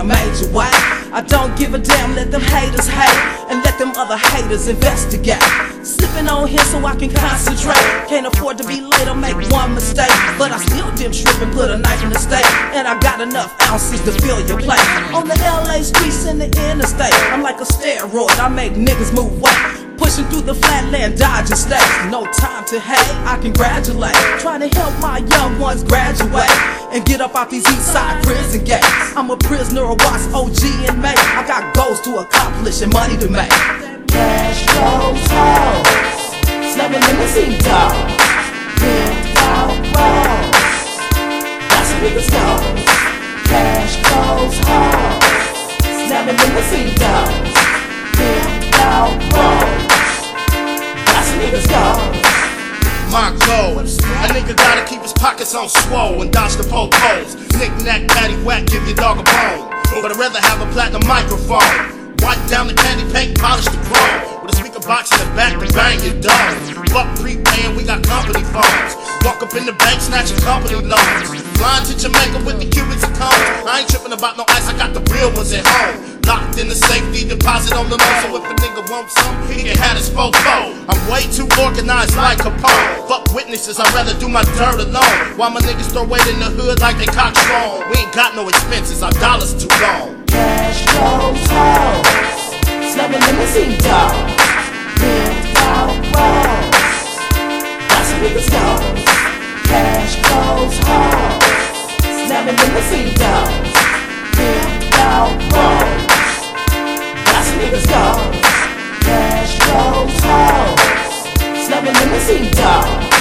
a major way. I don't give a damn, let them haters hate, and let them other haters investigate. Sipping on here so I can concentrate. Can't afford to be late or make one mistake, but I still dim strip and put a knife in the steak. And I got enough ounces to fill your plate. On the LA streets and the interstate, I'm like a steroid, I make niggas move weight. Pushing through the flatland, dodging states. No time to hate, I congratulate. Trying to help my young ones graduate and get up out these east side prison gates. I'm a prisoner of what's OG and mate. I got goals to accomplish and money to make. Cash flows hoes, slamming limousine dogs, pimped out bros, that's what niggas goes. Cash flows hoes, slamming limousine dogs, pimped out bros, that's what niggas goes. My goal, a nigga gotta keep his pockets on swole and dodge the po-pos. Knick-knack, paddywhack, give your dog a bone. But I'd rather have a platinum microphone. Wipe down the candy paint, polish the chrome. With a speaker box in the back to bang your dome. Fuck prepaying, we got company phones. Walk up in the bank, snatching company loans. Flying to Jamaica with the Cubans and cones. I ain't tripping about no ice, I got the real ones at home. Locked in the safety deposit on the loan, so if a nigga wants some, he can have his fofo. I'm way too organized like Capone. Fuck witnesses, I'd rather do my dirt alone. While my niggas throw weight in the hood like they cock strong. We ain't got no expenses, our dollars too long. Cash flows hoes, slamming limousine dogs, pimped out bros, that's what niggas goes. Cash flows hoes, slamming limousine dogs, pimped out bros, that's what niggas goes. Cash flows hoes, slamming limousine dogs,